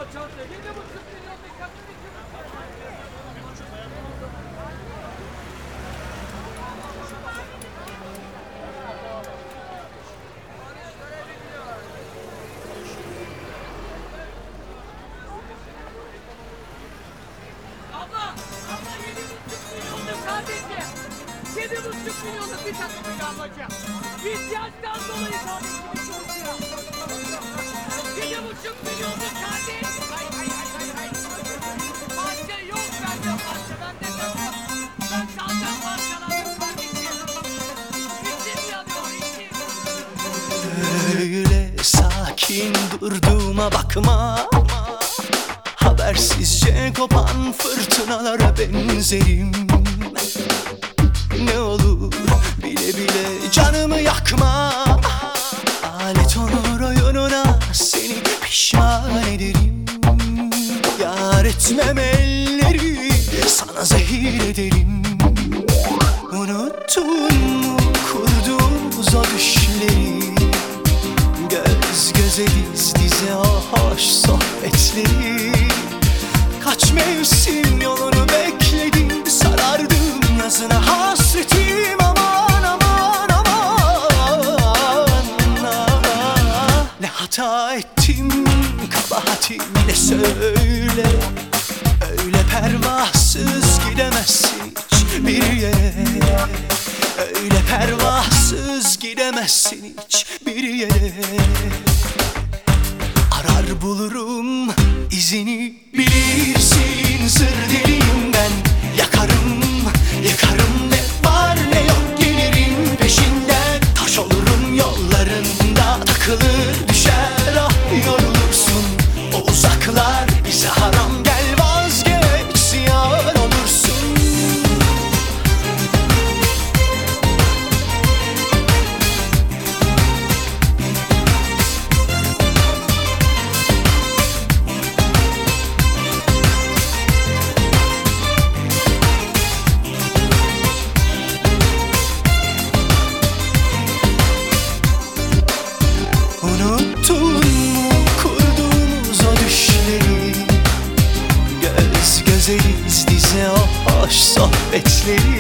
7,5 milyonluk bir takımıydı ablacığım. İhtiyaçtan dolayı kardeşimi çalışıyor. 7,5 milyonluk kardeş. Hay. Parça yok bende parça. Bende takım. Ben zaten parçalandım kardeşim. İçim yanıyor içim. Öyle sakin durduğuma bakma, habersizce kopan fırtınalara benzerim. Ne olur bile bile canımı yakma, alet olur oyununa seni pişman ederim. Yar etmem elleri, sana zehir ederim. Unuttun mu kurduğumuz o düşleri, göz göze diz dize o hoş sohbetleri. Kaç mevsim yolunu bekledim, sarardım yazına hasretim. Aman aman aman, ne hata ettim, kabahatim ne söyle. Öyle pervasız gidemezsin hiçbir yere. Öyle pervasız gidemezsin hiçbir yere. Arar bulurum izini, bilirsin sır deliyim ben. Yakarım yıkarım, ne var ne yok gelirim peşinden. Taş olurum yollarında, takılır düşer ah yorulursun. O uzaklar bize haram, gel vazgeç ziyan olursun. Unuttun mu kurduğumuz o düşleri, göz göze diz dize o hoş sohbetleri.